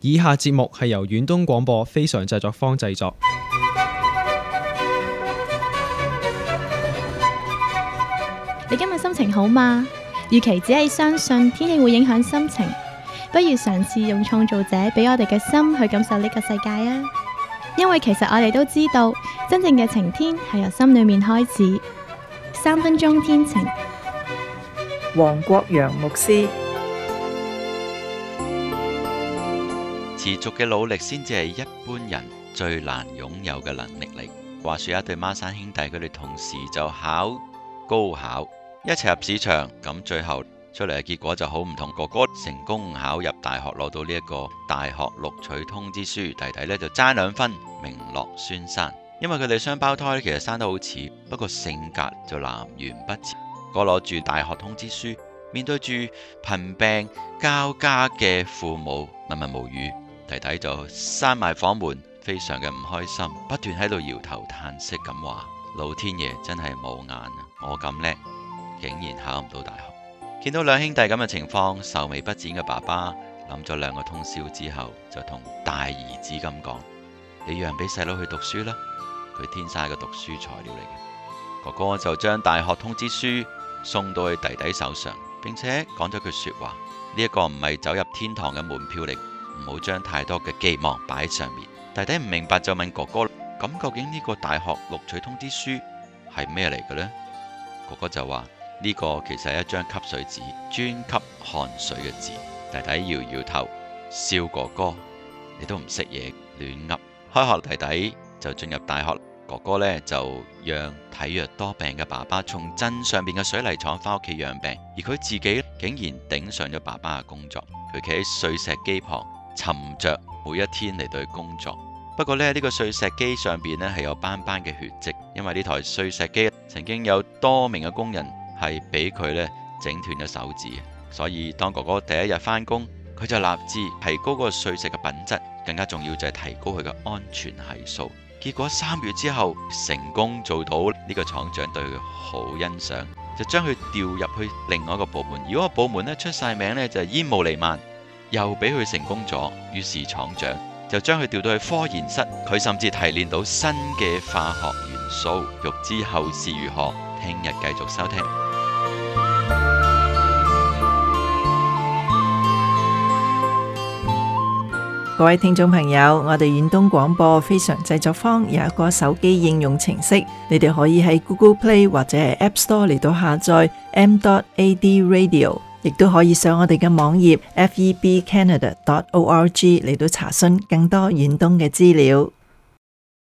以下節目係由遠東廣播非常製作坊製作。 你今日心情好嗎？與其只係相信天氣會影響心情，不如嘗試用創造者俾我哋嘅心去感受呢個世界啊！因為其實我哋都知道，真正嘅晴天係由心裏面開始。3分鐘天晴， 黃國陽牧師。 持續嘅努力先至係一般人最難擁有嘅能力嚟。話說一對孖生兄弟，佢哋同時就考高考，一齊入試場，咁最後出嚟嘅結果就好唔同。哥哥成功考入大學，攞到呢一個大學錄取通知書，弟弟呢就爭2分，名落孫山。因為佢哋雙胞胎其實生得好似，不過性格就南轅北轍。哥攞住大學通知書，面對住貧病交加嘅父母，問問無語。弟弟就閂埋房門，非常嘅唔開心，不斷喺度搖頭嘆息咁話：老天爺真係冇眼啊！我咁叻，竟然考唔到大學。見到兩兄弟咁嘅情況，愁眉不展嘅爸爸諗咗2個通宵之後，就同大兒子咁講：你讓俾細佬去讀書啦。佢天生係個讀書材料嚟嘅。哥哥就將大學通知書送到去弟弟手上，並且講咗句說話：呢一個唔係走入天堂嘅門票嚟，唔好將太多嘅寄望擺喺上面。弟弟唔明白就問哥哥：咁究竟呢個大學錄取通知書係咩嚟嘅呢？哥哥就話：呢個其實係一張吸水紙，專吸汗水嘅紙。弟弟搖搖頭，笑哥哥：你都唔識嘢，亂噏。開學弟弟就進入大學，哥哥呢就讓體弱多病嘅爸爸從鎮上邊嘅水泥廠翻屋企養病，而佢自己竟然頂上咗爸爸嘅工作。佢企喺碎石機旁，沉着每一天嚟到去工作。不過呢個碎石機上邊呢係有斑斑嘅血跡，因為呢台碎石機曾經有多名嘅工人係俾佢呢整斷咗手指，所以當哥哥第一日翻工，佢就立志提高嗰個碎石嘅品質，更加重要就係提高佢嘅安全係數。結果3月之後成功做到，呢個廠長對佢好欣賞，就將佢調入去另外一個部門。而嗰個部門呢出晒名呢就係煙霧彌漫，又俾佢成功咗。於是廠長就將佢調到去科研室，佢甚至提煉到新嘅化學元素。欲知後事如何，聽日繼續收聽。 各位聽眾朋友，我哋遠東廣播非常製作坊有一個手機應用程式，你哋可以喺 Google Play 或者係 App Store 嚟到下載 m.ad radio， 亦都可以上我哋嘅網頁 febcanada.org 嚟到查詢更多遠東嘅資料。